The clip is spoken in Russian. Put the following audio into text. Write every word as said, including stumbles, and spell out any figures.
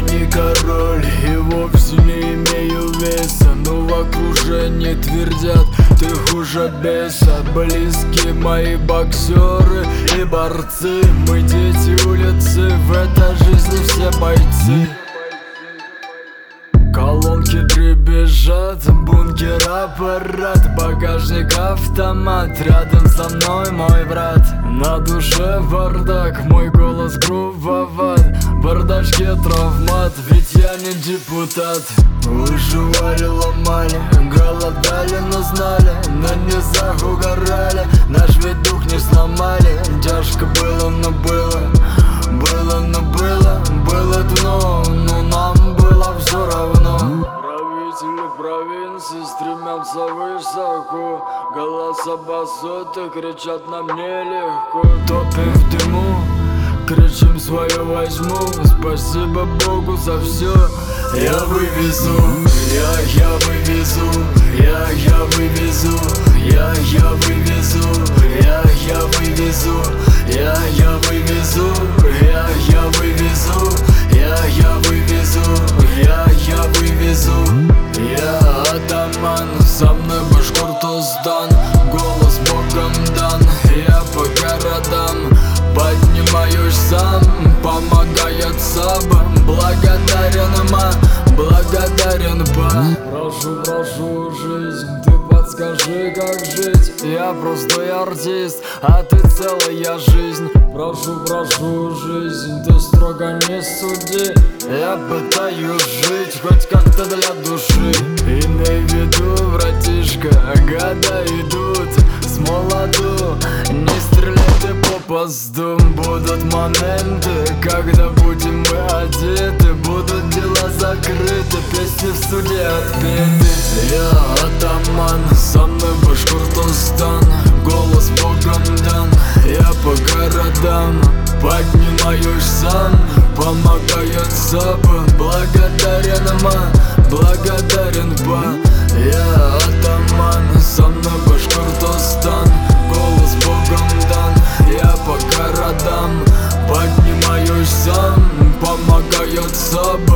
не король и вовсе не имею веса, но в окружении твердят: ты хуже беса. Близкие мои боксеры и борцы, мы дети улицы, в этой жизни все бойцы. Колонки дребезжат, бункер, аппарат, багажник, автомат, рядом со мной мой брат. На душе бардак, мой голос грубоват, в бардачке травмат, ведь я не депутат. Выживали, ломали, голодали, но знали, на низах угорали, наш ведь дух не сломали. Тяжко было, но было, было, но было, было дно, но нам было все равно. Правители провинции стремятся высоко, голоса басоты кричат: нам нелегко. Топим в дыму, кричим: свое возьму, спасибо Богу за все. Я вывезу, я, я вывезу, я, я вывезу, я, я вывезу, я, я вывезу, я, я вывезу, я, я вывезу, я, я вывезу, я, я вывезу. Я атаман, со мной Башкортостан, голос Богом дан, я по городам поднимаюсь сам, помогает сабам, благодарен ма, благодарен ба. Прошу, прошу, жизнь, ты подскажи, как жить. Я простой артист, а ты целая жизнь. Прошу, прошу, жизнь, ты строго не суди. Я пытаюсь жить хоть как-то для души. Имей в виду, братишка, года идут с молоду. Не стреляй ты попаздом. Будут моменты, когда будем мы одеты, будут дела закрыты, песни в суде отпеты. Я атаман, со мной Башкортостан, голос Богом дан, я по городам поднимаюсь сам, помогает сабы, благодарен ма, благодарен ба. Я атаман, со мной Башкортостан, голос Богом дан, я по городам поднимаюсь сам, помогает сабы.